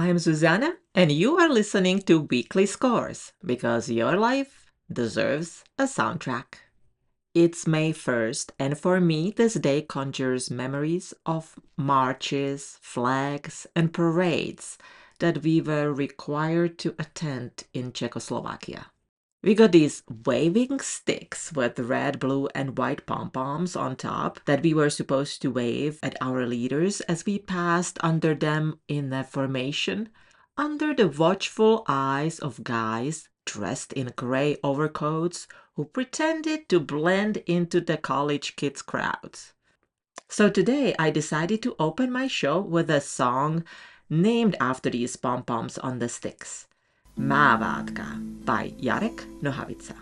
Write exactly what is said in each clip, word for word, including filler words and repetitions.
I'm Susanna, and you are listening to Weekly Scores because your life deserves a soundtrack. It's May first, and for me, this day conjures memories of marches, flags, and parades that we were required to attend in Czechoslovakia. We got these waving sticks with red, blue, and white pom-poms on top that we were supposed to wave at our leaders as we passed under them in the formation, under the watchful eyes of guys dressed in gray overcoats who pretended to blend into the college kids' crowds. So today I decided to open my show with a song named after these pom-poms on the sticks. Mávátka by Jarek Nohavica.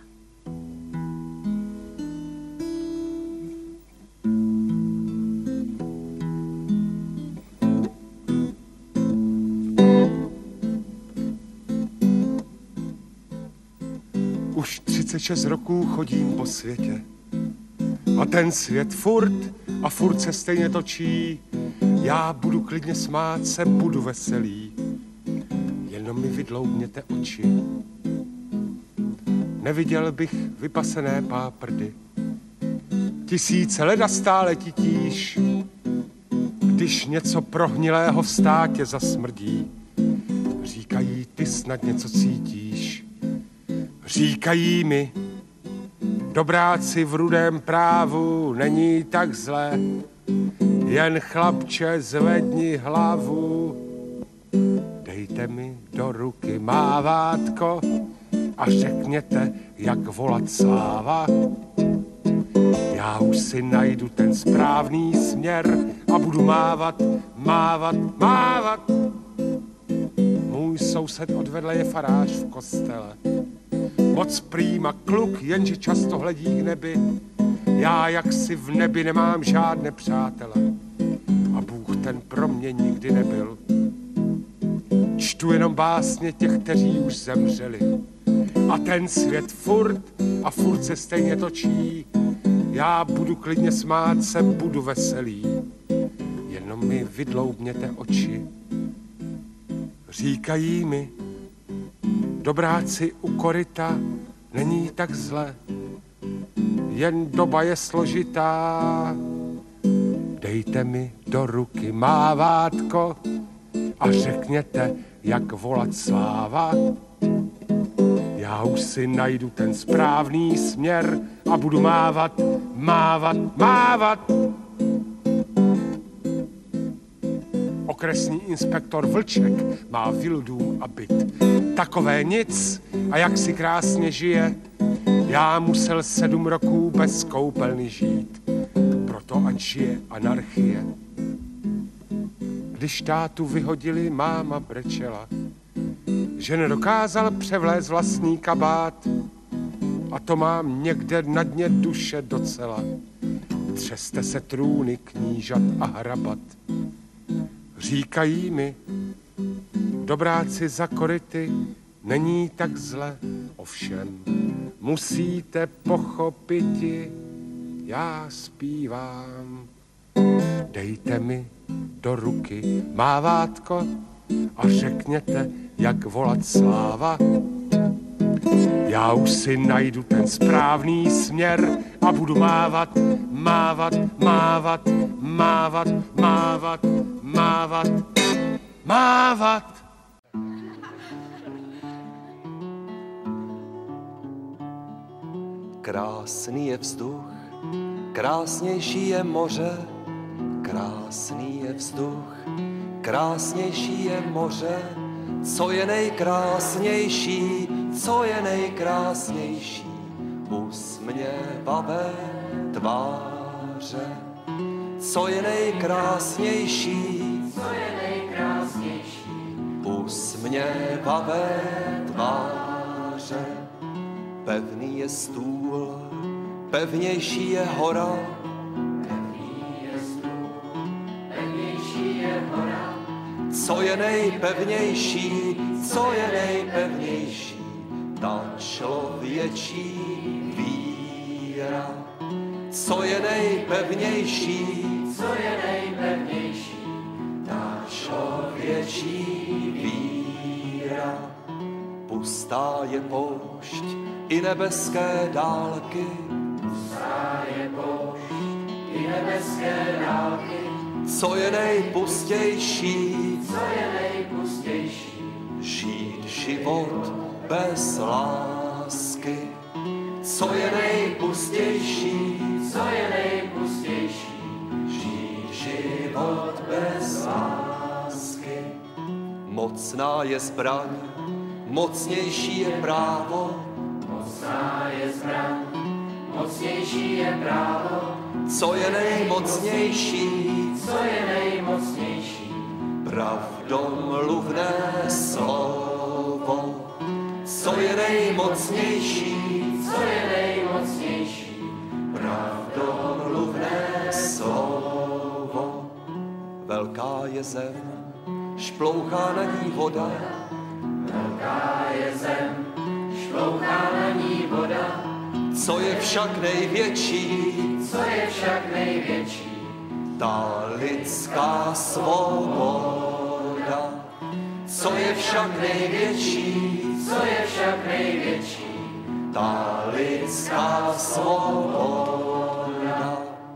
Už třicet šest roků chodím po světě a ten svět furt a furt se stejně točí. Já budu klidně smát se, budu veselý, jenom mi vydloubněte oči. Neviděl bych vypasené páprdy, tisíce leda stále titíš, když něco prohnilého v státě zasmrdí. Říkají, ty snad něco cítíš. Říkají mi, dobráci v rudém právu není tak zlé, jen chlapče zvedni hlavu. Dejte mi do ruky mávátko a řekněte, jak volat sláva. Já už si najdu ten správný směr a budu mávat, mávat, mávat. Můj soused odvedle je farář v kostele. Moc prýma kluk, jenže často hledí k nebi. Já jaksi v nebi nemám žádné přátele a Bůh ten pro mě nikdy nebyl. Čtu jenom básně těch, kteří už zemřeli. A ten svět furt a furt se stejně točí. Já budu klidně smát se, budu veselý, jenom mi vydloubněte oči. Říkají mi, dobráci u koryta není tak zle, jen doba je složitá. Dejte mi do ruky mávátko a řekněte, jak volat sláva. Já už si najdu ten správný směr a budu mávat, mávat, mávat. Okresní inspektor Vlček má vilu, dům a byt. Takové nic a jak si krásně žije. Já musel sedm roků bez koupelny žít, proto ať žije anarchie. Když tátu vyhodili, máma brečela, že nedokázal převlézt vlastní kabát. A to mám někde na dně duše docela. Třeste se trůny knížat a hrabat. Říkají mi, dobráci za koryty není tak zle, ovšem musíte pochopiti, já zpívám. Dejte mi do ruky mávátko a řekněte, jak volat sláva. Já už si najdu ten správný směr a budu mávat, mávat, mávat, mávat, mávat, mávat, mávat. Krásný je vzduch, krásnější je moře, krásný je vzduch, krásnější je moře. Co je nejkrásnější, co je nejkrásnější, usměvavé tváře. Co je nejkrásnější, co je nejkrásnější, usměvavé tváře. Pevný je stůl, pevnější je hora, pevný je stůl, pevnější je hora. Co je nejpevnější, co je nejpevnější, ta člověčí víra. Co je nejpevnější, co je nejpevnější, ta člověčí víra. umírá. Pustá je poušť i nebeské dálky. Pustá je poušť i nebeské dálky. Co je nejpustější? Co je nejpustější? Žít život bez lásky. Co je nejpustější? Co je nejpustější? Žít život bez lásky. Mocná je zbraň, mocnější je právo. Mocná je zbraň, mocnější je právo. Co je nejmocnější? Co je nejmocnější? Pravdomluvné slovo. Co je nejmocnější? Co je nejmocnější? Pravdomluvné slovo. Velká je zem, šplouchá na ní voda. Velká je zem, šplouchá na ní voda. Co je však největší? Co je však největší? Ta lidská svoboda. Co je však největší? Co je však největší? Ta lidská svoboda.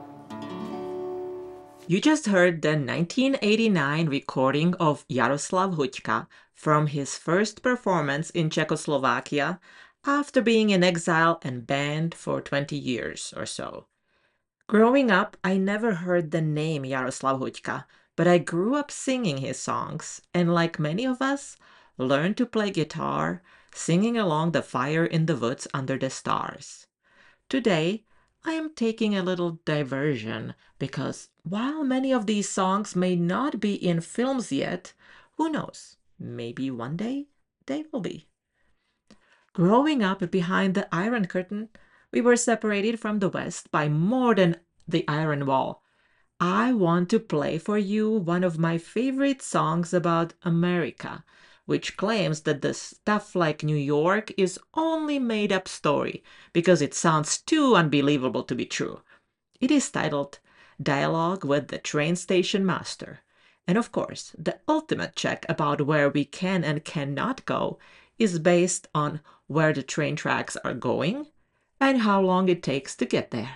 You just heard the nineteen eighty-nine recording of Jaroslav Huďka from his first performance in Czechoslovakia after being in exile and banned for twenty years or so. Growing up, I never heard the name Jaroslav Huďka, but I grew up singing his songs, and like many of us, learned to play guitar, singing along the fire in the woods under the stars. Today, I am taking a little diversion because while many of these songs may not be in films yet, who knows, maybe one day they will be. Growing up behind the Iron Curtain, we were separated from the West by more than the Iron Wall. I want to play for you one of my favorite songs about America, which claims that the stuff like New York is only made-up story because it sounds too unbelievable to be true. It is titled Dialogue with the Train Station Master. And of course, the ultimate check about where we can and cannot go is based on where the train tracks are going and how long it takes to get there.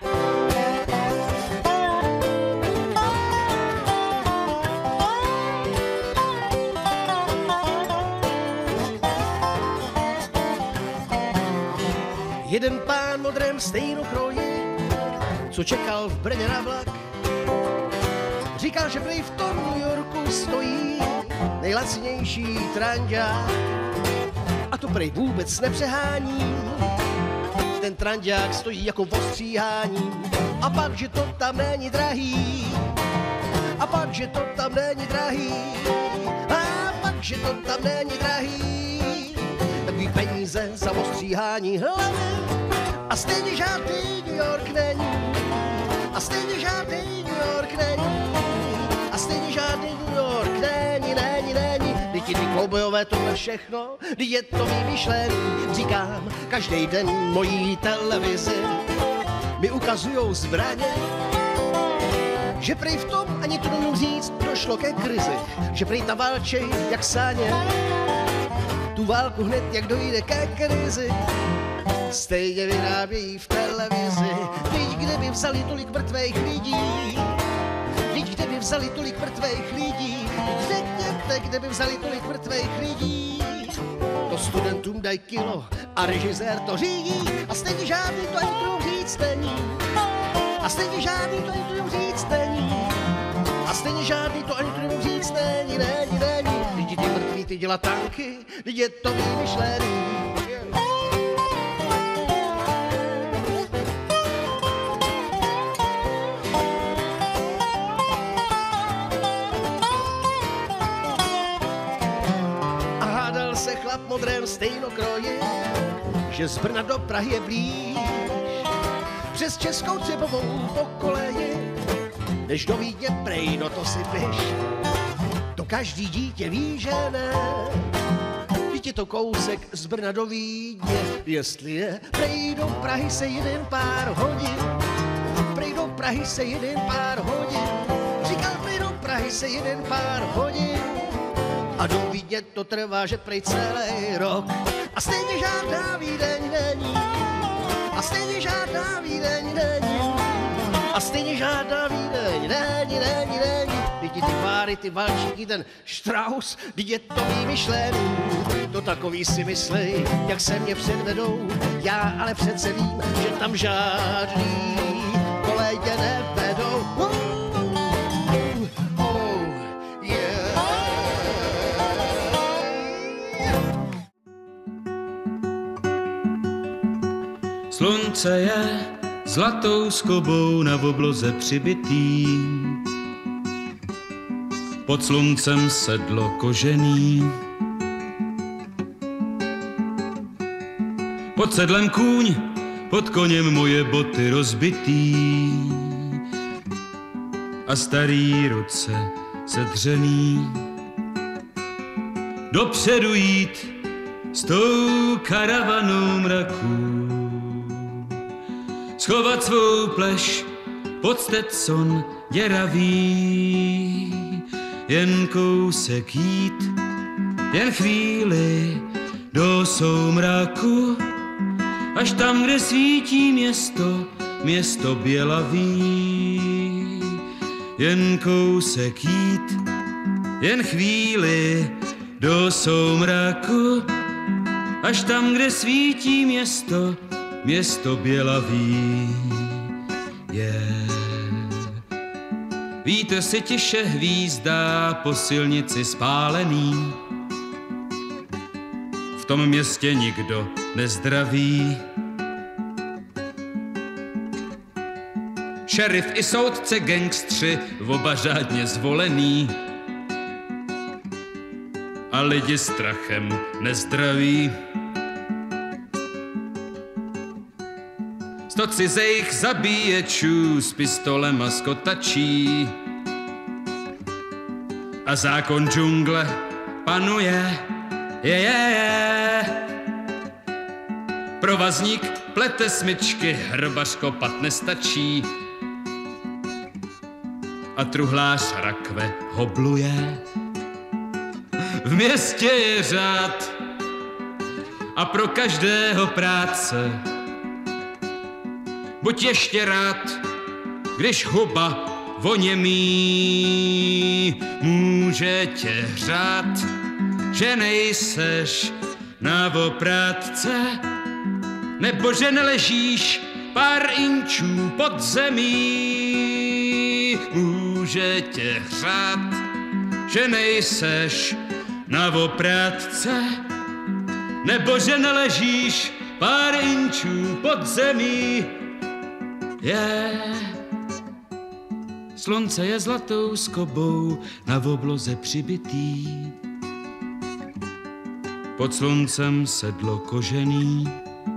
Jeden pán modrém stejnokroji, co čekal v Brně na vlak, říkal, že prej v tom New Yorku stojí nejlacinější tranďák. A to prej vůbec nepřehání, ten tranďák stojí jako v ostříhání. A pak, že to tam není drahý, a pak, že to tam není drahý, a pak, že to tam není drahý. Takový peníze za ostříhání hlavy. A stejně žádný New York není. A stejně žádný New York není. A stejně žádný New York není, není, není. Vždyť ty koubojové tohle všechno, vždyť je to vymyšlený. Říkám, každý den mojí televizi mi ukazujou zbraně. Že prej v tom, ani to nemůžu říct, došlo ke krizi. Že prej ta válčej jak sáně, tu válku hned, jak dojde ke krizi, stejně vyrábějí v televizi. Teď kde by vzali tolik mrtvých lidí, teď kde by vzali tolik mrtvých lidí, řekněte, kde by vzali tolik mrtvých lidí. To studentům dají kilo a režisér to řídí. A stejně žádný to ani to říct není. A stejně žádný to ani to říct není. A stejně žádný to ani to říct není, není, není. Lidi ty mrtví, ty dělá tanky, lidi je to vymyšlený. A hádal se chlap modrém stejnokroji, že z Brna do Prahy je blíž, přes Českou Třebovou po koleji, než do Vídně prej, no to si piš. To každý dítě ví, že ne. Vždyť je to kousek z Brna do Vídně, jestli je. Prej do Prahy se jeden pár hodin, prej do Prahy se jeden pár hodin, říkal prej do Prahy se jeden pár hodin, A do Vídně to trvá, že prej celý rok. A stejně žádná Vídeň není. A stejně žádná Vídeň není. A stejně žádná Vídeň není, není, není. Vidí ty páry, ty valčíky, ten Strauss, vždyť je to vymyšlený. To takový si myslej, jak se mě předvedou. Já ale přece vím, že tam žádný koleje nevedou. Oh, yeah. Slunce je zlatou skobou na obloze přibitý. Pod sluncem sedlo kožený. Pod sedlem kůň, pod koněm moje boty rozbitý. A starý ruce sedřený. Dopředu jít s tou karavanou mraků. Schovat svou pleš pod Stetson děravý. Jen kousek jít, jen chvíli do soumraku, až tam, kde svítí město, město bělavý. Jen kousek jít, jen chvíli do soumraku, až tam, kde svítí město, město bělavý. Yeah. Vítr si tiše hvízdá po silnici spálený. V tom městě nikdo nezdraví. Šerif i soudce, gangstři, oba řádně zvolený. A lidi strachem nezdraví. Sto cizejch zabíječů s pistolem a skotačí. A zákon džungle panuje, je, je, je. Provazník plete smyčky, hrbař kopat nestačí. A truhlář rakve hobluje. V městě je řád a pro každého práce. Buď ještě rád, když huba voněmí může tě hřát, že nejseš na oprátce, nebo že neležíš pár inčů pod zemí. Může tě hřát, že nejseš na oprátce, nebo že neležíš pár inčů pod zemí. Yeah. Slunce je zlatou skobou na obloze přibitý. Pod sluncem sedlo kožený.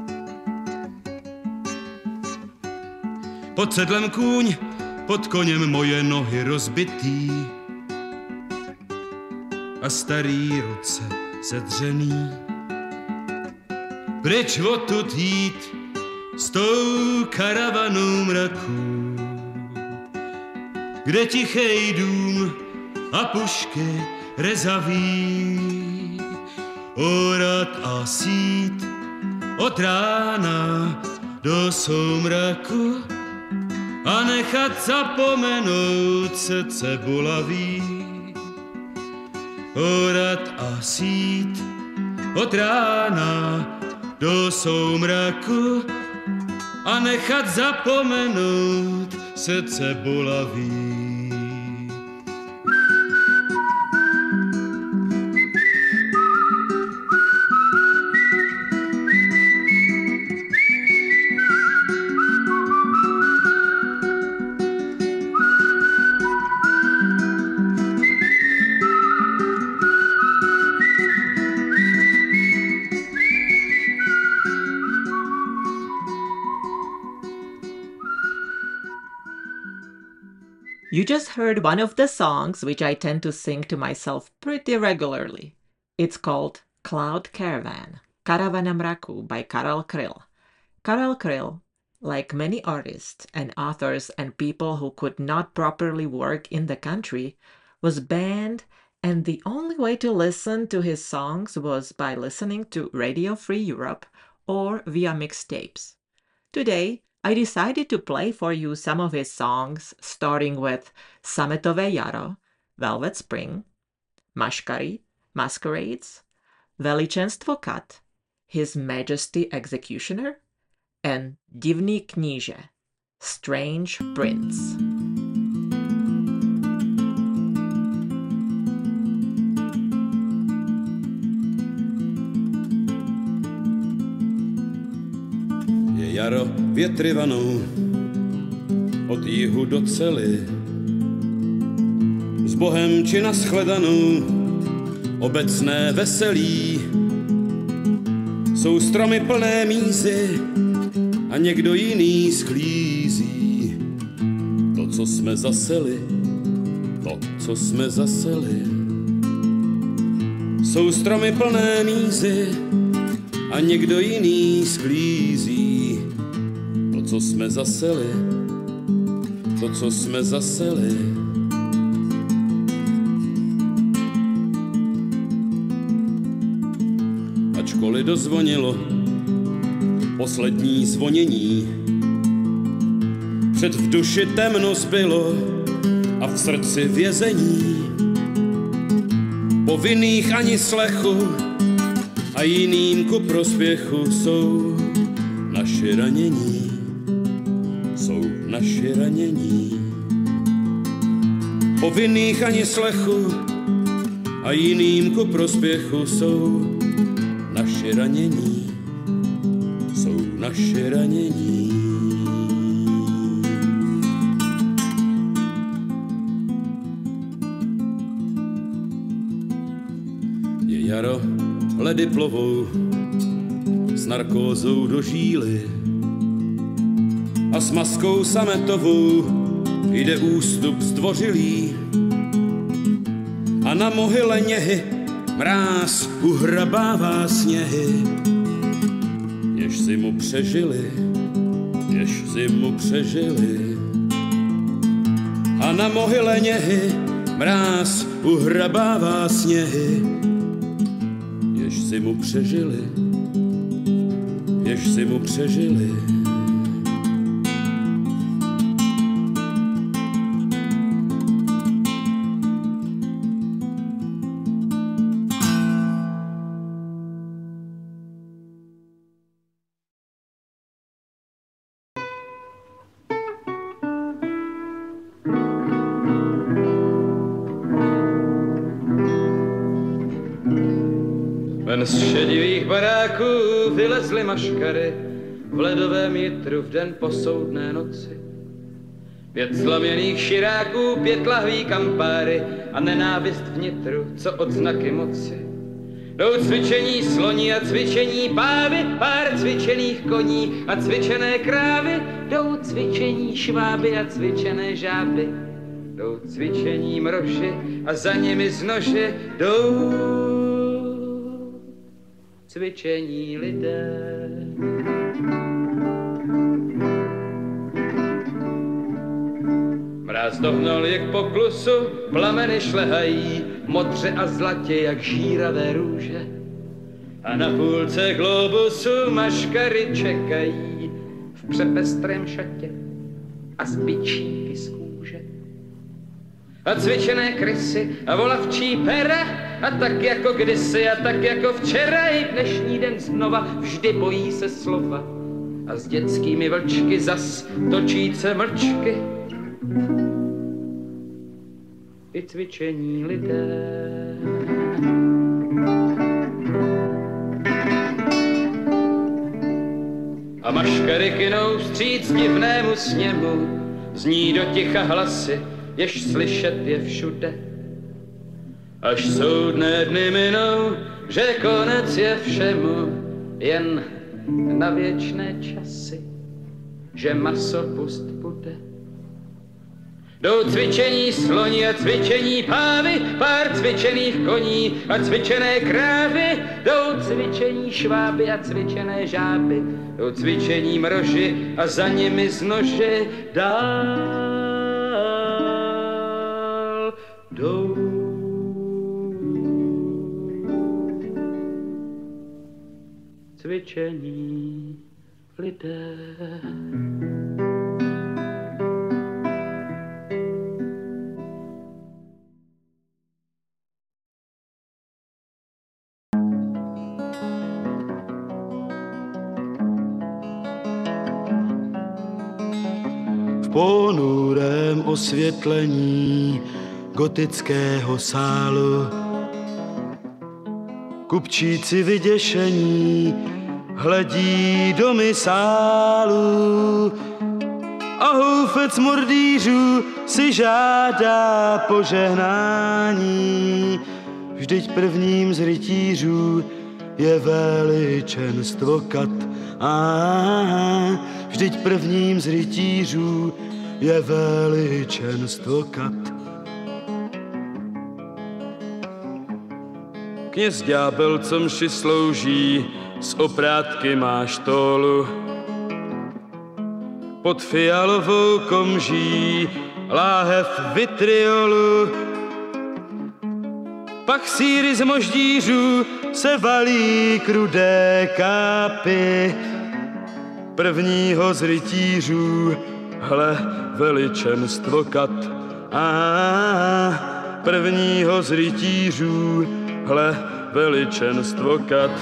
Pod sedlem kůň, pod koněm moje nohy rozbitý. A starý ruce sedřený. Pryč odtud jít s tou karavanou mraků, kde tichej dům a pušky rezaví. Orat a sít od rána do soumraku a nechat zapomenout srdce bolavý. Orat a sít od rána do soumraku a nechat zapomenout srdce bolavý. You just heard one of the songs which I tend to sing to myself pretty regularly. It's called Cloud Caravan, Karavana mraku by Karel Kryl. Karel Kryl, like many artists and authors and people who could not properly work in the country, was banned And the only way to listen to his songs was by listening to Radio Free Europe or via mixtapes. Today, I decided to play for you some of his songs, starting with Sametové jaro, Velvet Spring, Maškary, Masquerades, Veličenstvo kat, His Majesty Executioner, and Divný kníže, Strange Prince. Je jaro, větry vanou, od jihu do cely, s Bohem či nashledanou, obecné veselí. Jsou stromy plné mízy a někdo jiný sklízí to, co jsme zaseli, to, co jsme zaseli. Jsou stromy plné mízy a někdo jiný sklízí to, co jsme zaseli, to, co jsme zaseli. Ačkoliv dozvonilo poslední zvonění, před v duši temno zbylo a v srdci vězení. Povinných ani slechu a jiným ku prospěchu jsou naši ranění, jsou naši ranění. Povinných ani slechu a jiným ku prospěchu jsou naši ranění, jsou naši ranění. Je jaro, ledy plovou s narkózou do žíly a s maskou sametovou jde ústup zdvořilý a na mohyle něhy mráz uhrabává sněhy, jež zimu přežili, jež zimu přežili. A na mohyle něhy mráz uhrabává sněhy, jež zimu přežili, jež zimu přežili. Ven z šedivých baráků vylezly maškary v ledovém jitru v den posoudné noci. Pět slaměných širáků, pět lahví kampáry a nenávist vnitru, co odznaky moci. Jdou cvičení sloní a cvičení pávy, pár cvičených koní a cvičené krávy. Jdou cvičení šváby a cvičené žáby. Jdou cvičení mroži a za nimi z nože jdou cvičení lidé. Mráz dohnal je k poklusu, plameny šlehají, modře a zlatě jak žíravé růže. A na půlce globusu maškary čekají v přepestrém šatě a z bičíky z kůže. A cvičené krysy a volavčí pera a tak jako kdysi a tak jako včera i dnešní den znova vždy bojí se slova. A s dětskými vlčky zas točíce mlčky i cvičení lidé. A maškary kynou vstříc divnému sněmu, zní do ticha hlasy, jež slyšet je všude. Až soudné dny minou, že konec je všemu, jen na věčné časy, že maso pust bude. Jdou cvičení sloní a cvičení pávy, pár cvičených koní a cvičené krávy. Jdou cvičení šváby a cvičené žáby. Jdou cvičení mroži a za nimi z nože dál jdou cvičení lidé. V ponurém osvětlení gotického sálu kupčíci vyděšení hledí do misálu a houfec mordýřů si žádá požehnání. Vždyť prvním z rytířů je veličenstvo kat. A vždyť prvním z rytířů je veličenstvo kat. Kněz ďábel, co mši slouží, z oprátky má štólu. Pod fialovou komží láhev vitriolu. Pak síry z moždířů se valí k rudé kápy. Prvního z rytířů, hle, veličenstvo kat. A prvního z rytířů, hle, veličenstvo kat.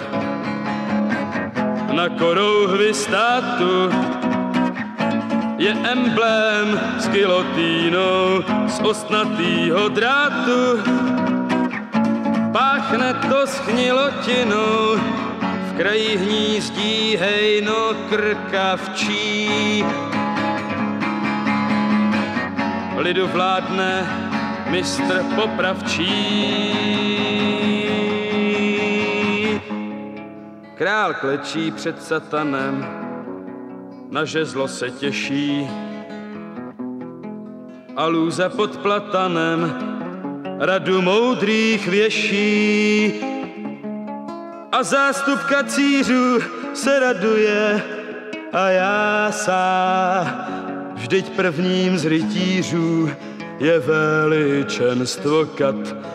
Na korouhvi státu je emblém s gilotínou z ostnatýho drátu. Páchne to schnilotinou, v kraji hnízdí hejno krkavčí. Lidu vládne mistr popravčí. Král klečí před satanem, na žezlo se těší. A lůza pod platanem radu moudrých věší. A zástup kacířů se raduje a jásá. Vždyť prvním z rytířů je veličenstvo kat.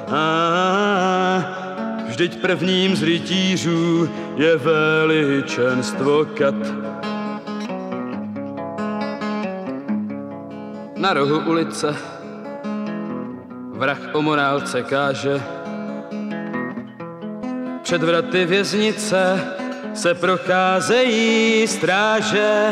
A vždyť prvním z rytířů je veličenstvo kat. Na rohu ulice vrah o morálce káže. Před vraty věznice se procházejí stráže.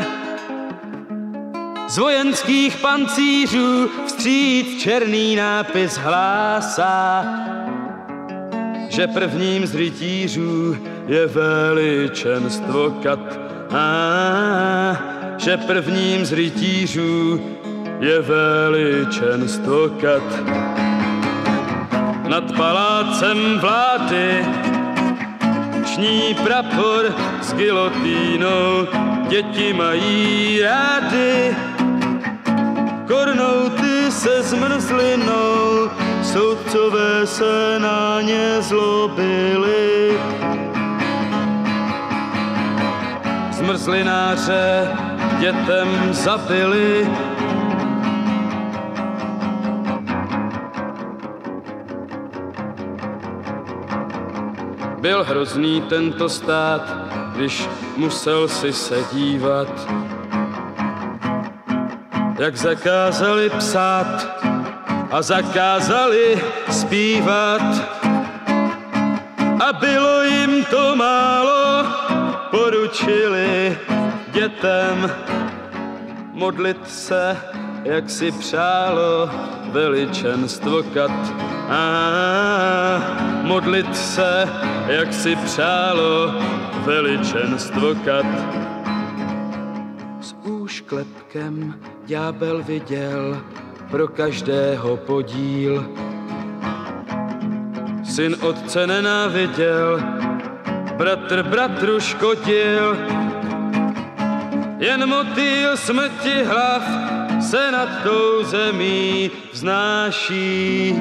Z vojenských pancířů vstříc černý nápis hlásá, že prvním z rytířů je veličenstvo kat. A že prvním z rytířů je veličenstvo kat. Nad palácem vlády ční prapor s gilotínou, děti mají rády. Kornouty se zmrzlinou, soudcové se na ně zlobili. Zmrzlináře dětem zabili. Byl hrozný tento stát, když musel si se dívat, jak zakázali psát a zakázali zpívat. A bylo jim to málo, poručili dětem modlit se, jak si přálo veličenstvo kat. A modlit se, jak si přálo veličenstvo kat. S úšklepkem ďábel viděl pro každého podíl. Syn otce nenáviděl, bratr bratru škodil. Jen motýl smrti hlav se nad tou zemí vznáší.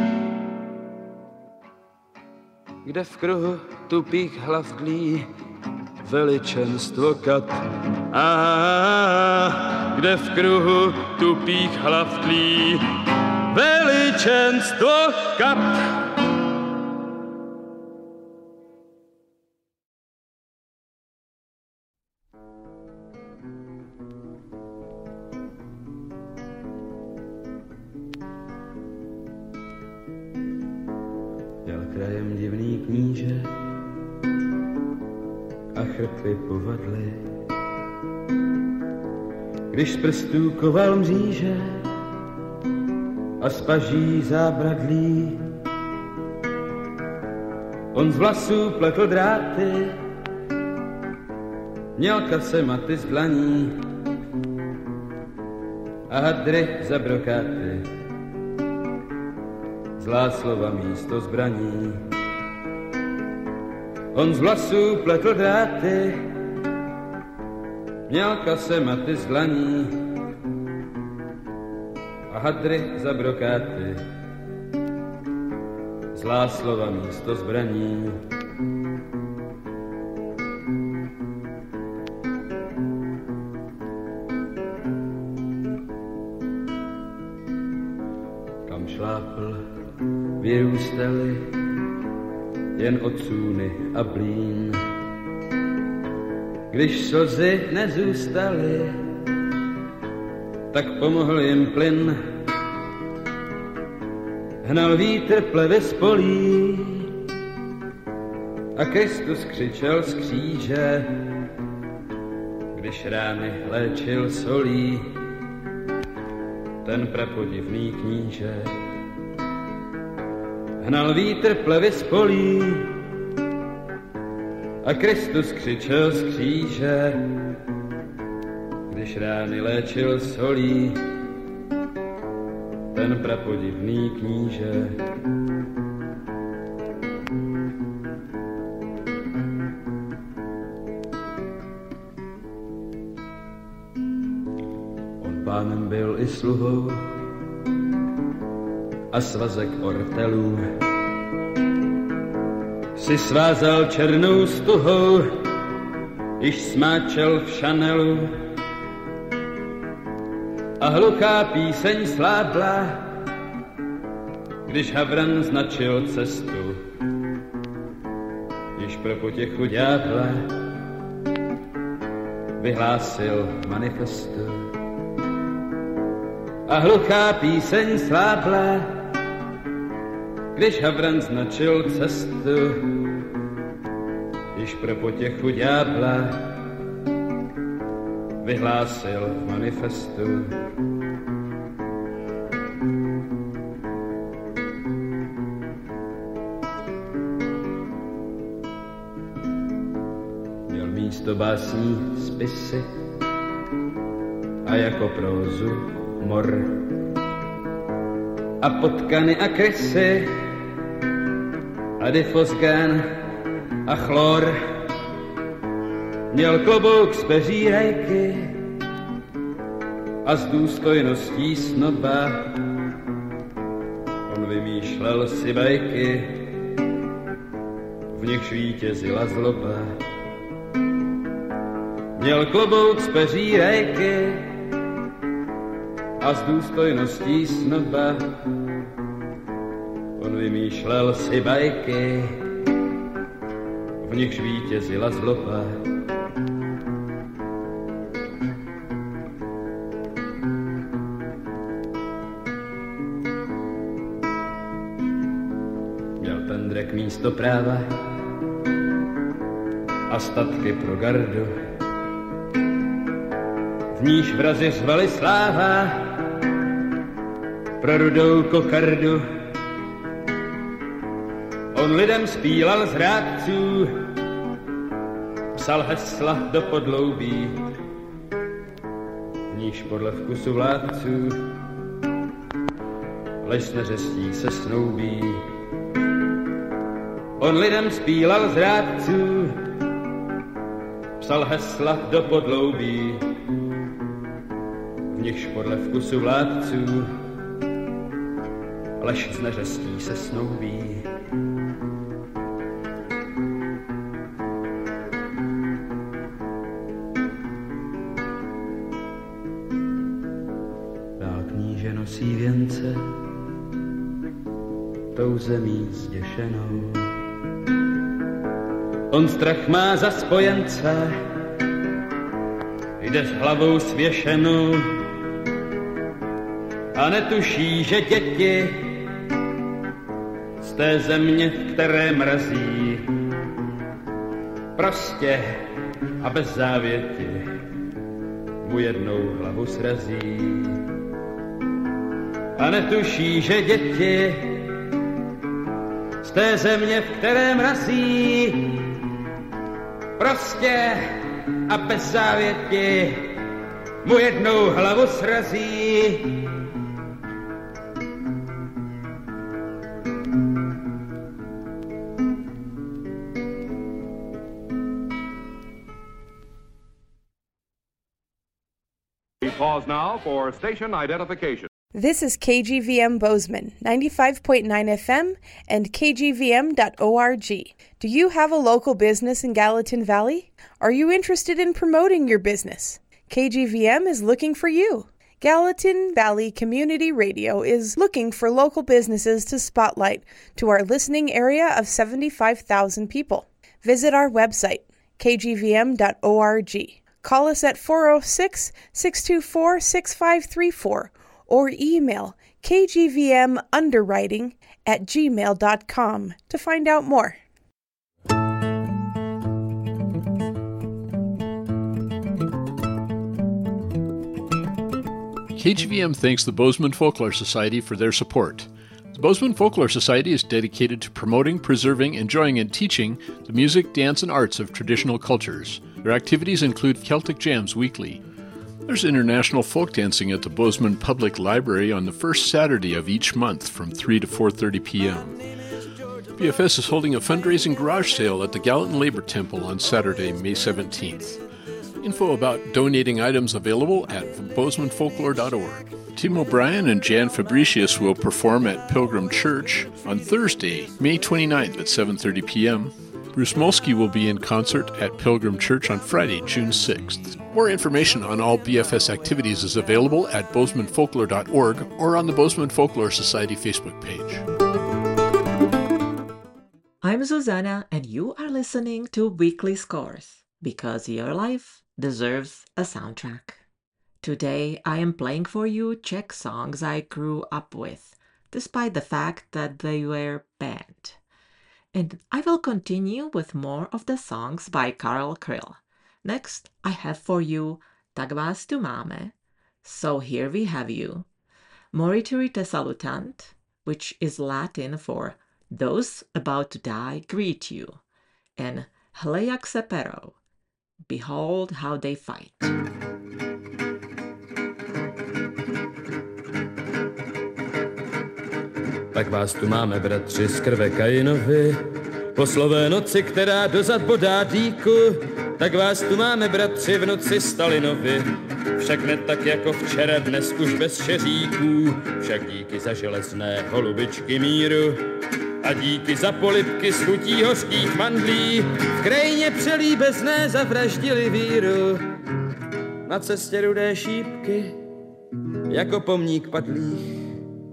Kde v kruhu tupých hlav dlí veličenstvo kat. A kde v kruhu tupých hlav dlí veličenstvo kat. kříže a chrpy povadly. Když z prstů koval mříže a z paží zábradlí, on z vlasů pletl dráty, měl kasematy z dlaní a hadry za brokáty, zlá slova místo zbraní. On z vlasů pletl dráty, měl kasematy z dlaní a hadry za brokáty, zlá slova místo zbraní. Kam šlápl, vyrůstaly jen ocůny a blín. Když slzy nezůstaly, tak pomohl jim plyn. Hnal vítr plevy z polí a Kristus křičel z kříže, když rány léčil solí ten prapodivný kníže. Hnal vítr plevy z polí a Kristus křičel z kříže, když rány léčil solí ten prapodivný kníže. On pánem byl i sluhou a svazek ortelů si svázal černou stuhou, již smáčel v šanelu a hluchá píseň slábla, když havran značil cestu, již pro potěchu ďábla vyhlásil manifestu. A hluchá píseň slábla, když havran značil cestu, již pro potěchu ďábla vyhlásil v manifestu. Měl místo básní spisy a jako prózu mor a potkany a krysy a difosgén a chlor. Měl klobouk z peří rajky a s důstojností snoba on vymýšlel si bajky, v nichž vítězila zloba. Měl klobouk z peří rajky a s důstojností snoba on vymýšlel si bajky, v nichž vítězila zloba. Měl pendrek místo práva a statky pro gardu, v níž vrazi řvali sláva pro rudou kokardu. On lidem zpíval z rádců, psal hesla do podloubí, v níž podle vkusu vládců lež s neřestí se snoubí. On lidem zpíval z rádců, psal hesla do podloubí, v nichž podle vkusu vládců lež s neřestí se snoubí. Dál kníže nosí věnce tou zemí zděšenou. On strach má za spojence, jde s hlavou svěšenou a netuší, že děti z té země, v které mrazí, Prostě a bez závěti mu jednou hlavu srazí a netuší, že děti z té země, v které mrazí, prostě a bez závěti mu jednou hlavu srazí. Pause now for station identification. This is K G V M Bozeman, ninety-five point nine F M and K G V M dot org. Do you have a local business in Gallatin Valley? Are you interested in promoting your business? K G V M is looking for you. Gallatin Valley Community Radio is looking for local businesses to spotlight to our listening area of seventy-five thousand people. Visit our website, K G V M dot org. Call us at four oh six, six two four, six five three four or email kgvmunderwriting at gmail dot com to find out more. K G V M thanks the Bozeman Folklore Society for their support. The Bozeman Folklore Society is dedicated to promoting, preserving, enjoying, and teaching the music, dance, and arts of traditional cultures. Their activities include Celtic Jams weekly. There's international folk dancing at the Bozeman Public Library on the first Saturday of each month from three to four thirty p.m. B F S is holding a fundraising garage sale at the Gallatin Labor Temple on Saturday, May seventeenth. Info about donating items available at bozeman folklore dot org. Tim O'Brien and Jan Fabricius will perform at Pilgrim Church on Thursday, May twenty-ninth at seven thirty p.m. Bruce Molsky will be in concert at Pilgrim Church on Friday, June sixth. More information on all B F S activities is available at bozeman folklore dot org or on the Bozeman Folklore Society Facebook page. I'm Susanna, and you are listening to Weekly Scores, because your life deserves a soundtrack. Today, I am playing for you Czech songs I grew up with, despite the fact that they were banned. And I will continue with more of the songs by Karel Kryl. Next, I have for you Tak vás tu máme, So Here We Have You, Morituri te salutant, which is Latin for Those About to Die Greet You, and Hle jak se perou, Behold How They Fight. Tak vás tu máme, bratři, z krve Kainovi, po slové noci, která dozad bodá dýku. Tak vás tu máme, bratři, v noci Stalinovi, však ne tak jako včera, dnes už bez šeříků. Však díky za železné holubičky míru a díky za polibky s chutí hořkých mandlí v krajině přelíbezné zavraždili víru. Na cestě rudé šípky jako pomník padlých,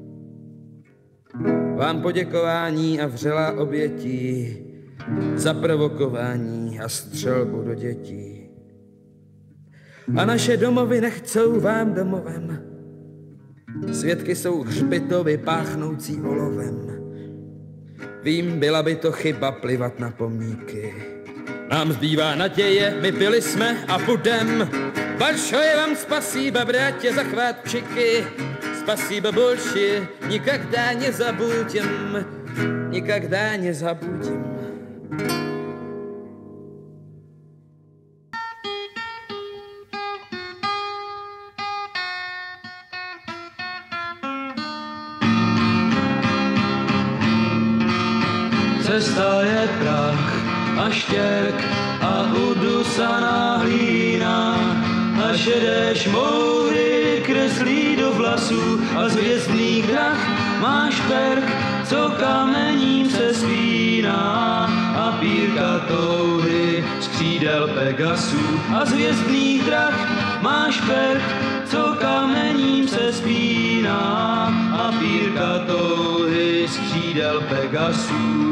vám poděkování a vřelá obětí za provokování a střelbu do dětí. A naše domovy nechcou vám domovem, svědky jsou hřbitovy páchnoucí olovem. Vím, byla by to chyba plivat na pomníky. Nám zbývá naděje, my byli jsme a budem. Большое vám спасибо, bratě, za chvátčiky. Спасибо больше, никогда не забудем, никогда не забудем. Cesta je prach a štěrk a udusaná hlína a šedé šmoury kreslí do vlasů a z hvězdných drah máš perk, co kamením se spíná a pírka touhy z křídel Pegasů a z hvězdných drah máš perk, co kamením se spíná a pírka touhy z křídel Pegasů.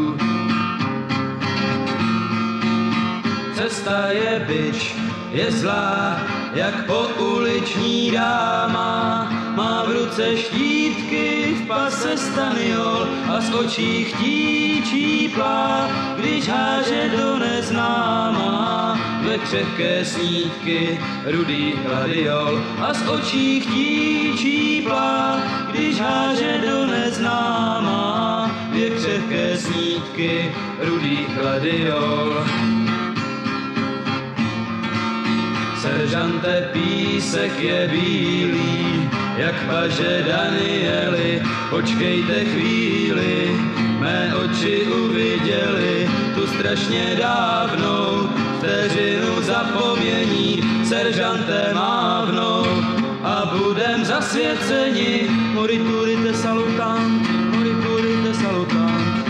Cesta je bič, je zlá, jak pouliční dáma, má v ruce štítky, v pase staniol a z očí chtíčí plá, když háže do neznáma. máme křehké snídky, rudý gladiol a z očí chtíčí plá, když háže do neznámá, dvě křehké snídky, rudý gladiol. Seržante, písek je bílý, jak paže Danieli, počkejte chvíli, mé oči uviděli tu strašně dávnou vteřinu zapomnění, seržante mávnou a budem zasvěceni, moriturite salutant, moriturite salutant.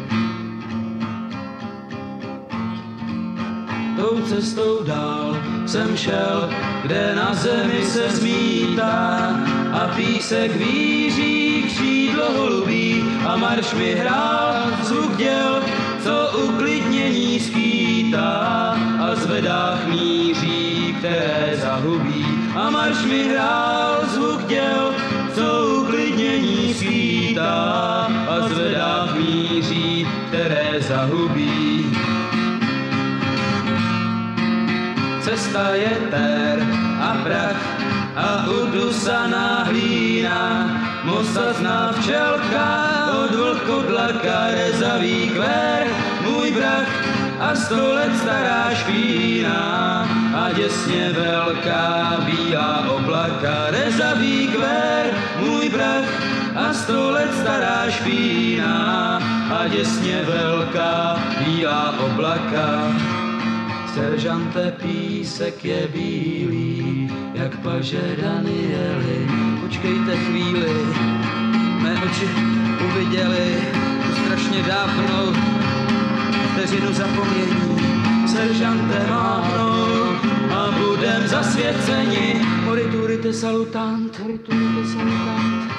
Tou cestou dál jsem šel, kde na zemi se zmítá a písek víří křídlo holubí a marš mi hrál zvuk děl, co uklidnění skýtá a zvedách míří, které zahubí. A marš mi hrál zvuk děl, co uklidnění skýtá a zvedách míří, které zahubí. Cesta je tér a prach a udusaná hlína, mosazná včelka od vlkodlaka rezavý kvér, můj brach a sto let stará špína a děsně velká bílá oblaka, rezavý kvér, můj brach a sto let stará špína a děsně velká bílá oblaka. Seržante, písek je bílý, jak paže Danieli, počkejte chvíli, mé oči uviděli tu strašně dávnou vteřinu zapomnění, seržante mávnou a budem zasvěceni, moriturite salutant, moriturite salutant.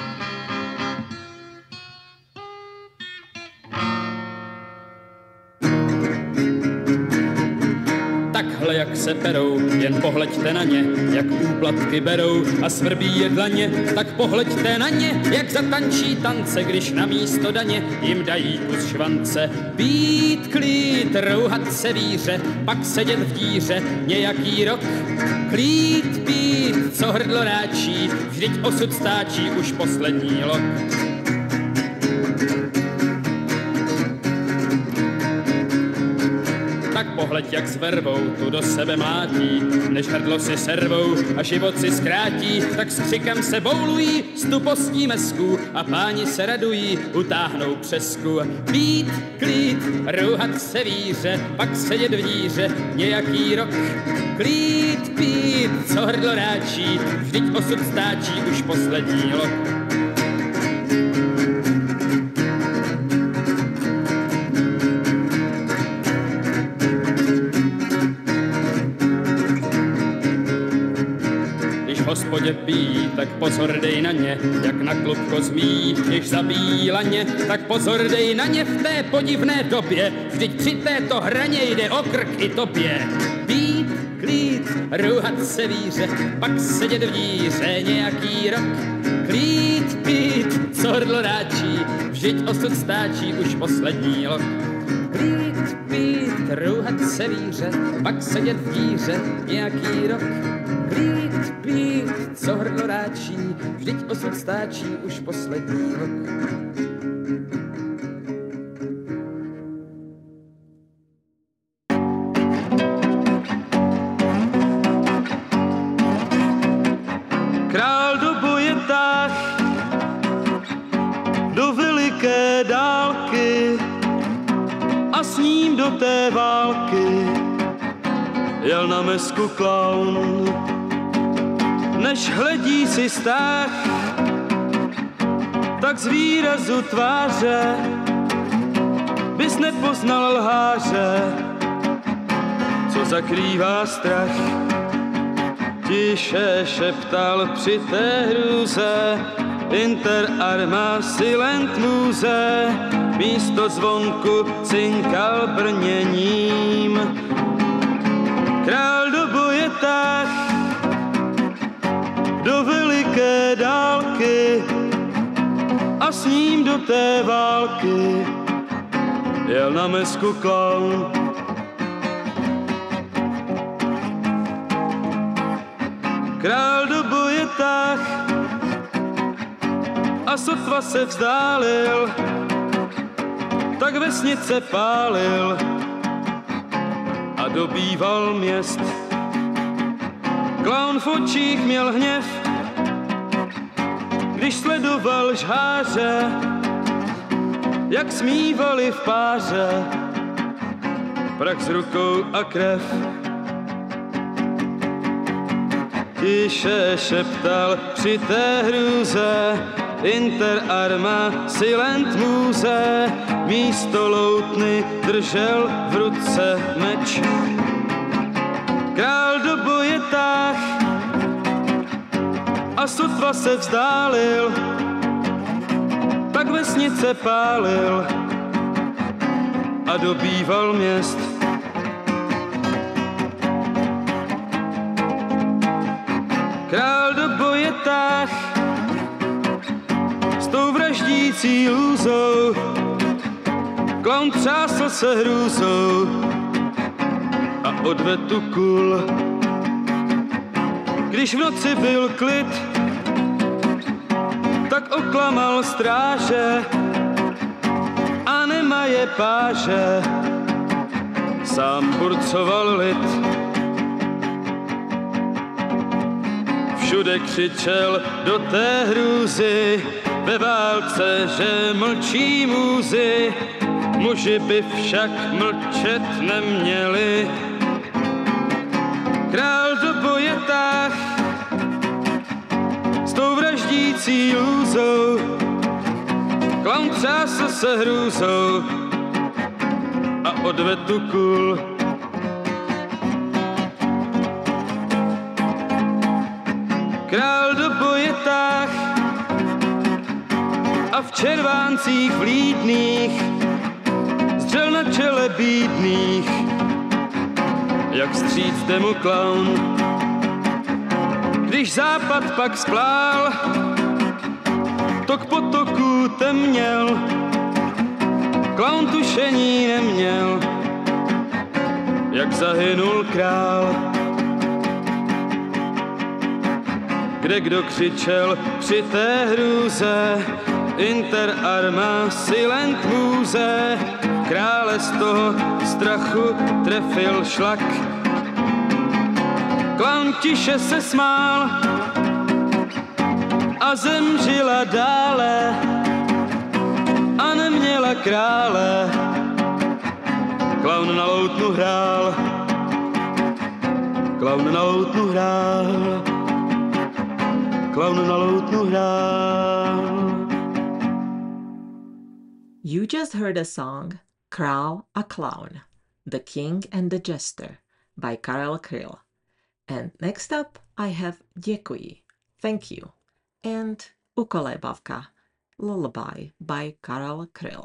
Takhle jak se perou, jen pohleďte na ně, jak úplatky berou a svrbí je dlaně, tak pohleďte na ně, jak zatančí tance, když na místo daně jim dají kus švance. Být klid, rouhat se víře, pak sedět v díře nějaký rok. Klid, pít, co hrdlo ráčí, vždyť osud stáčí už poslední lok. Pohleď jak s vervou tu do sebe mlátí, než hrdlo si servou a život si zkrátí, tak s křikem se boulují z tupostí mesků a páni se radují, utáhnou přesku. Pít, klid, rouhat se víře, pak sedět v díře nějaký rok. Klid, pít, co hrdlo ráčí, vždyť osud stáčí už poslední lok. Hospodě pijí, tak pozor dej na ně, jak na klubko zmí, když zabíjí laně, tak pozor dej na ně v té podivné době, vždyť při této hraně jde o krk i tobě. Pít, klid, rouhat se víře, pak sedět v díře nějaký rok. Klid, pít, co hrdlo ráčí, vždyť osud stáčí už poslední lok. Klid, pít, rouhat se víře, pak sedět v díře nějaký rok. Klid, pít, co hrdlo ráčí, vždyť osud stáčí už poslední rok. Král do boje táh, do veliké dálky a s ním do té války jel na mesku klaun. Než hledí si stáh, tak z výrazu tváře bys nepoznal lháře, co zakrývá strach. Tiše šeptal při té hrůze, inter arma silent muze, místo zvonku cinkal brněním. Král do boje táh, do veliké dálky a s ním do té války jel na mesku klaun. král do boje táh a sotva se vzdálil, tak vesnice pálil a dobýval měst. Klaun v očích měl hněv, když sledoval žháře, jak smívali v páře, prach s rukou a krev. Tiše šeptal při té hrůze, inter arma silent muse, místo loutny držel v ruce meč. Král do boje táh a sotva se vzdálil, tak vesnice pálil a dobýval měst. Král do boje táh s tou vraždící lůzou, klaun třásl se hrůzou a odvedl tu kůl. Když v noci byl klid, tak oklamal stráže a nemaje páže, sám burcoval lid. Všude křičel do té hrůzy, ve válce, že mlčí můzy, muži by však mlčet neměli. Král do boje táh s tou vraždící lůzou, klaun třásl se hrůzou a odvedl tu kůl. Král do boje táh a v červáncích vlídných zdřel na čele bídných, jak vstříc jde mu klaun. Když západ pak splál, to k potoku temněl, klaun tušení neměl, jak zahynul král. Kde kdo křičel při té hrůze, inter arma silent muse, krále z toho strachu trefil šlak. Klaun tiše se smál a zemřela dále a neměla krále. Klaun na loutnu hrál, klaun na loutnu hrál, klaun na loutnu hrál. You just heard a song, Král a Clown, The King and the Jester by Karel Kryl. And next up I have Děkuji, Thank You, and Ukolébavka, Lullaby by Karel Kryl.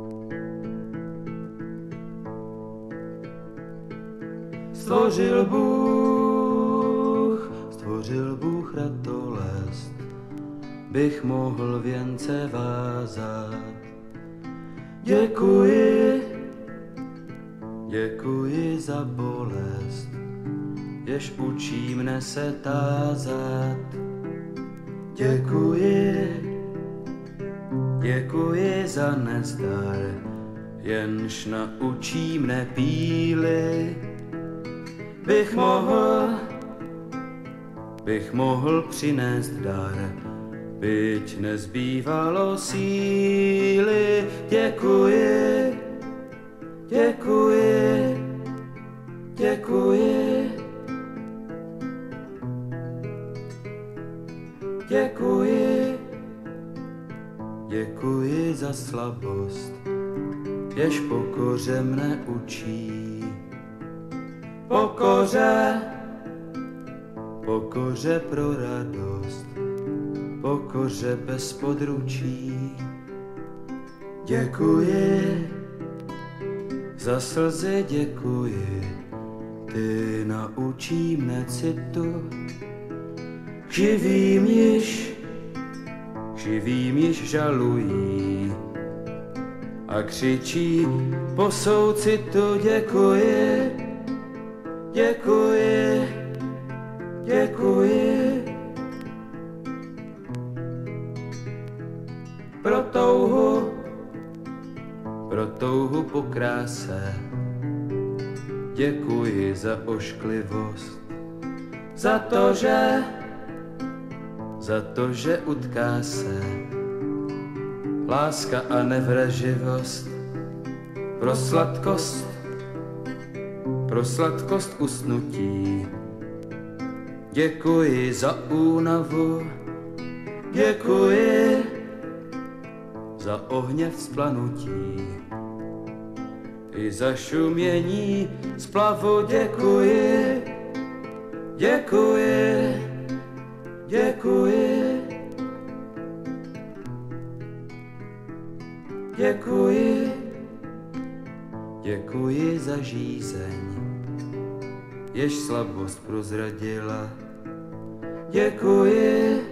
Stvořil Bůh, stvořil Bůh ratolest, bych mohl věnce vázat. Děkuji, děkuji za bolest, jež učí mne se tázat. Děkuji, děkuji za nezdar, jenž naučí mne píly. Bych mohl, bych mohl přinést dar, byť nezbývalo síly. Děkuji, děkuji, děkuji, děkuji, děkuji za slabost, jež pokoře mne učí. Pokoře, pokoře pro radost, pokoře bez područí. Děkuji, za slzy děkuji, ty naučí mne citu. Živým již, živým již žalují a křičí po soucitu. Děkuji, děkuji, děkuji. touhu, pro touhu po kráse. Děkuji za ošklivost, za to, že, za to, že utká se láska a nevraživost, pro sladkost, pro sladkost usnutí. Děkuji za únavu, děkuji za ohně vzplanutí. I za šumění splavu děkuji, děkuji, děkuji, děkuji, děkuji za žízeň, jež slabost prozradila. Děkuji,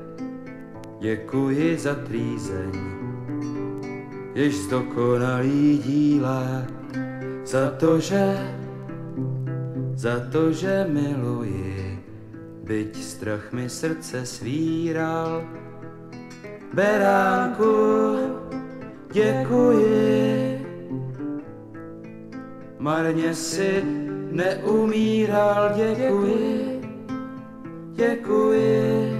děkuji za trýzeň, jež zdokonalí díla. Za to, že, za to, že miluji, byť strach mi srdce svíral. Beránku, děkuji, marně si neumíral. Děkuji, děkuji,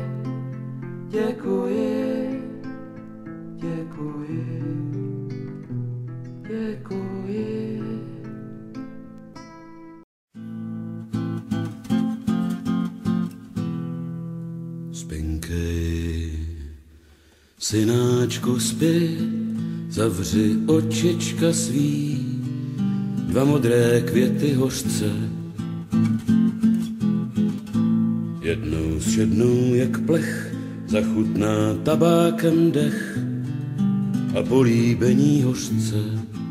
děkuji, děkuji, děkuji. Spinkej, synáčku, spi, zavři očička svý, dva modré květy hořce. Jednou zšednou jak plech, zachutná tabákem dech a políbení hořce.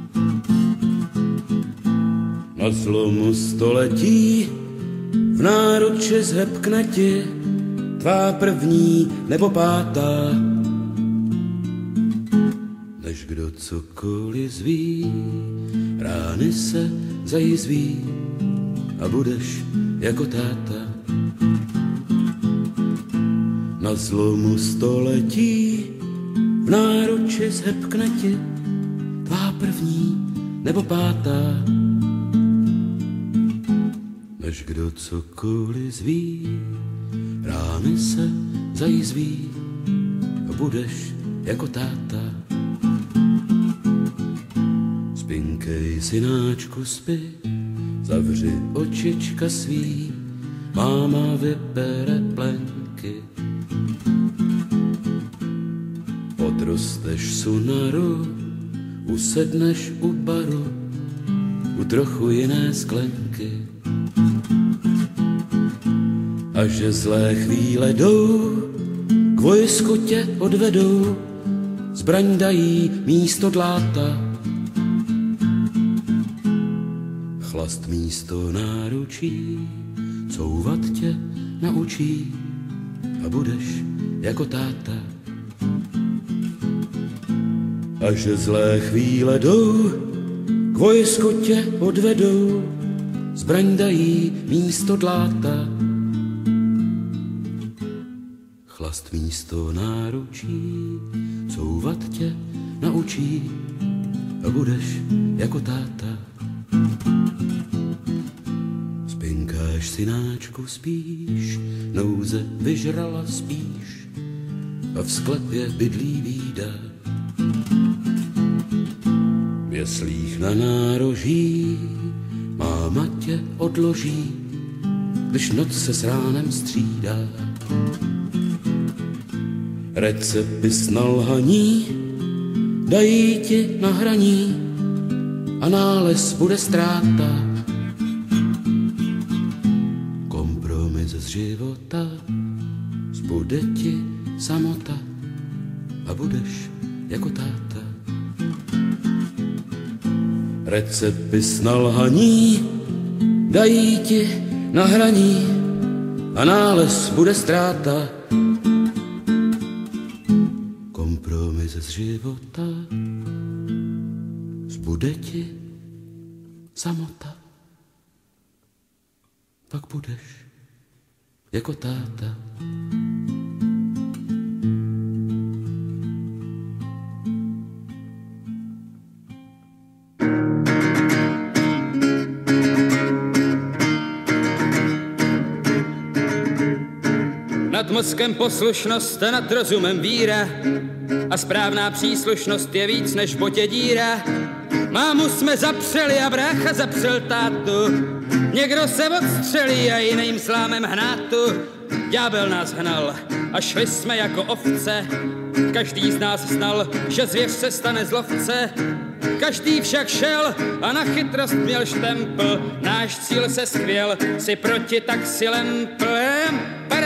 Na zlomu století v náruči zhebkne ti tvá první nebo pátá, než kdo cokoliv zví, rány se zajizví a budeš jako táta. Na zlomu století v náruči zhebkne ti tvá první nebo pátá, než kdo cokoliv zví, rány se zajizví a budeš jako táta. Spinkej, synáčku, spi, zavři očička svý, máma vybere plenky. Odrosteš sunaru, usedneš u baru, u trochu jiné sklenky. A že zlé chvíle jdou, k vojsku tě odvedou, zbraň dají místo dláta. Chlast místo náručí, couvat tě naučí a budeš jako táta. A že zlé chvíle jdou, k vojsku tě odvedou, zbraň dají místo dláta. Chlast místo náručí, couvat tě naučí a budeš jako táta. Spinkáš, synáčku, spíš, nouze vyžrala spíš a v sklepě bydlí bída. V jeslích na nároží máma tě odloží, když noc se s ránem střídá. Recepty s nalhaní dají ti na hraní a nález bude ztráta. Kompromis z života, zbude ti samota a budeš jako táta. Recepty s nalhaní dají ti na hraní a nález bude ztráta. Kompromis z života, zbude ti samota, pak budeš jako táta. Nad mozkem poslušnost a nad rozumem víra a správná příslušnost je víc než v botě díra. Mámu jsme zapřeli a brácha zapřel tátu. Někdo se odstřelí a jiným slámem hnátu. Ďábel nás hnal a šli jsme jako ovce. Každý z nás znal, že zvěř se stane z lovce. Každý však šel a na chytrost měl štempl. Náš cíl se skvěl, si proti tak si lemplem.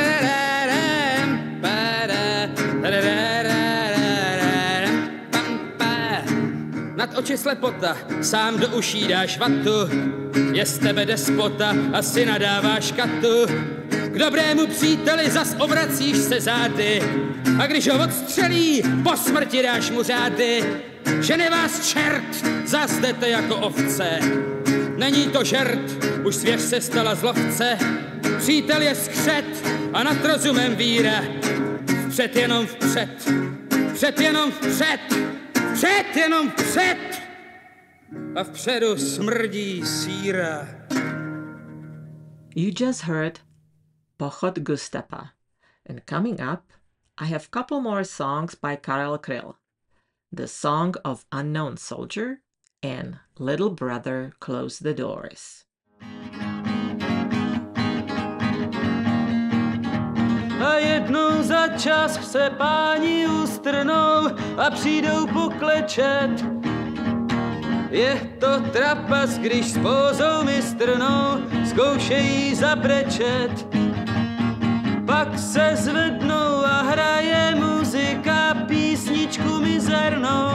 Nad oči slepota, sám do uší dáš vatu. Je z tebe despota, asi nadáváš katu. K dobrému příteli zas obracíš se zády. A když ho odstřelí, po smrti dáš mu řády. Žene vás čert, zas jdete jako ovce. Není to žert, už zvěř se stala z lovce. Přítel je skřet a nad rozumem víra. Vpřed jenom vpřed, vpřed jenom vpřed, vpřed jenom vpřed. A vpředu smrdí síra. You just heard Pochod Gustapa. And coming up, I have a couple more songs by Karel Kryl. The Song of Unknown Soldier and Little Brother Close the Doors. A jednou za čas se páni ustrnou a přijdou poklečet. Je to trapas, když s pózou mistrnou zkoušejí zabrečet. Pak se zvednou a hraje muzika písničku mizernou.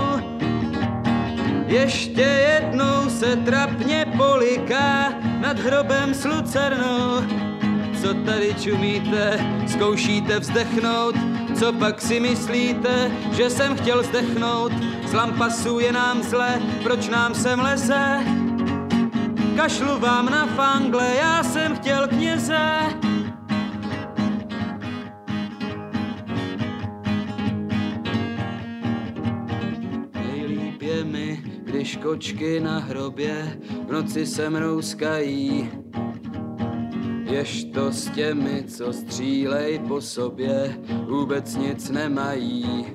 Ještě jednou se trapně poliká nad hrobem s lucernou. Co tady čumíte, zkoušíte vzdechnout, co pak si myslíte, že jsem chtěl zdechnout? Z lampasu je nám zle, proč nám sem leze? Kašlu vám na fangle, já jsem chtěl kněze. Nejlíp je mi, když kočky na hrobě v noci se mrouskají. Jež to s těmi, co střílej po sobě, vůbec nic nemají.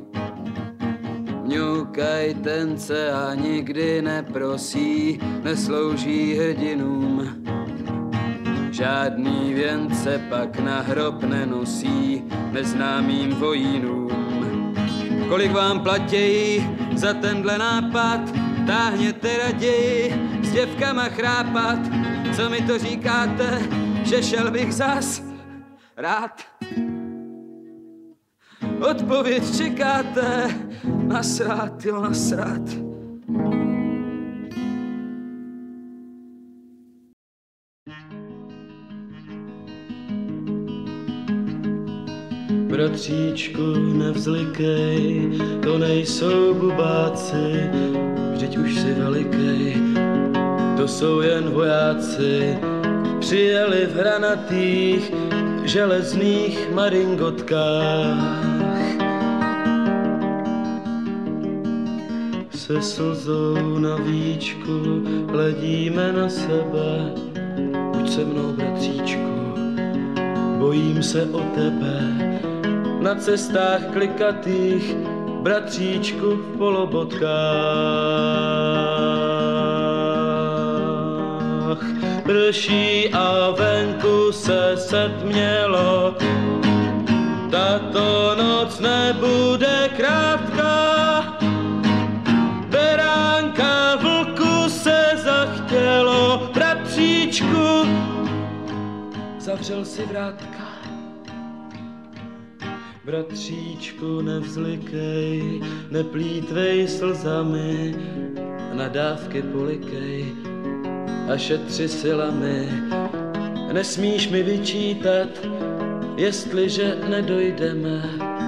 Mňoukaj tence a nikdy neprosí, neslouží hrdinům. Žádný věnce pak na hrob nenosí neznámým vojínům. Kolik vám platějí za tenhle nápad, táhněte raději s děvkama chrápat. Co mi to říkáte, že šel bych zas rád? Odpověď čekáte, nasrát, jo nasrát. Bratříčku, nevzlikej, to nejsou bubáci, vždyť už si velikej, to jsou jen vojáci. Přijeli v hranatých železných maringotkách. Se slzou na víčku hledíme na sebe. Buď se mnou, bratříčku, bojím se o tebe. Na cestách klikatých, bratříčku v polobotkách. Prší a venku se setmělo, tato noc nebude krátká. Beránka vlku se zachtělo, bratříčku, zavřel si vrátka. Bratříčku, nevzlikej, neplýtvej slzami, nadávky polikej a šetři silami. Nesmíš mi vyčítat, jestliže nedojdeme.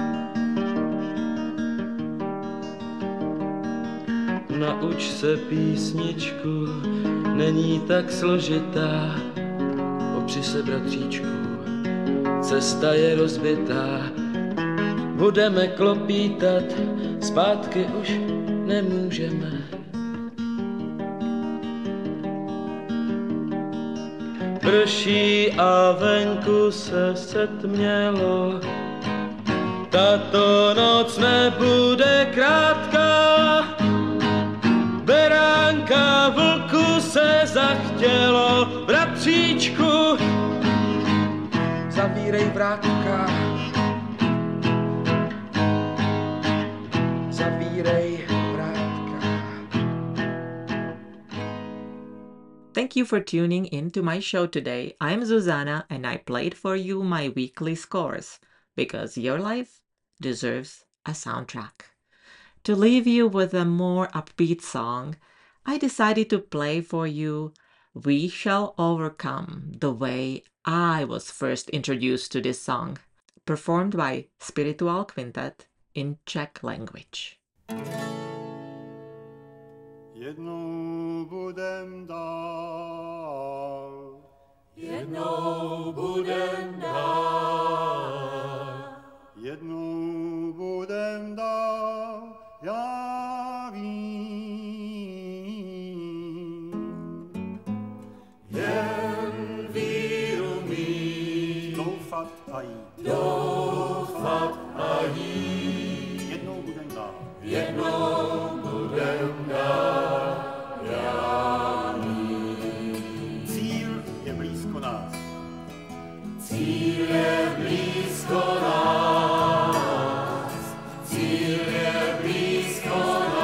Nauč se písničku, není tak složitá. Opři se, bratříčku, cesta je rozbitá. Budeme klopítat, zpátky už nemůžeme. prší a venku se setmělo. Tato noc nebude krátká, beránka vlku se zachtělo. Bratříčku, zavírej vrátka, zavírej vrátka. Thank you for tuning in to my show today. I'm Zuzana and I played for you my weekly scores because your life deserves a soundtrack. To leave you with a more upbeat song, I decided to play for you We Shall Overcome, the way I was first introduced to this song, performed by Spiritual Quintet in Czech language. Jednou budem dál, jednou budem dál, jednou budem dál, já vím. Jen víru mít, doufat a jít, doufat a jít, jednou budem dál, jednou budem dál, já vím. Cíl je blízko nás, cíl je blízko nás, cíl je blízko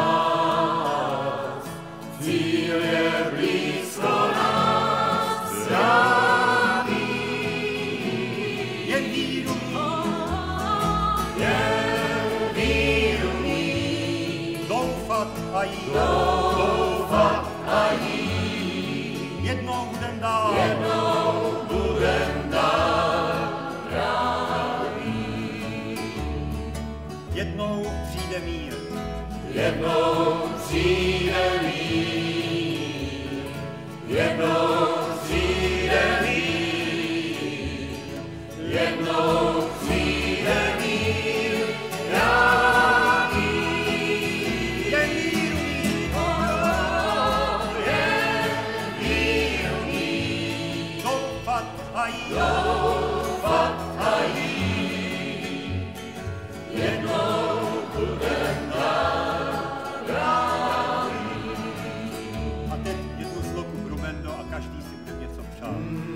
nás, cíl je blízko nás, já vím. jen víru mít, jen víru mít, doufat a jít, doufat a jít, jednou budem dál, jednou budem dál, jednou přijde mír, jednou přijde mír, jednou přijde mír, jednou přijde mír, já vím. jen víru mít, Oh, jen víru mít, doufat a jít, doufat a jít, jednou budem dál, já vím. a teď jednu sloku brumendo a každý si bude něco přát.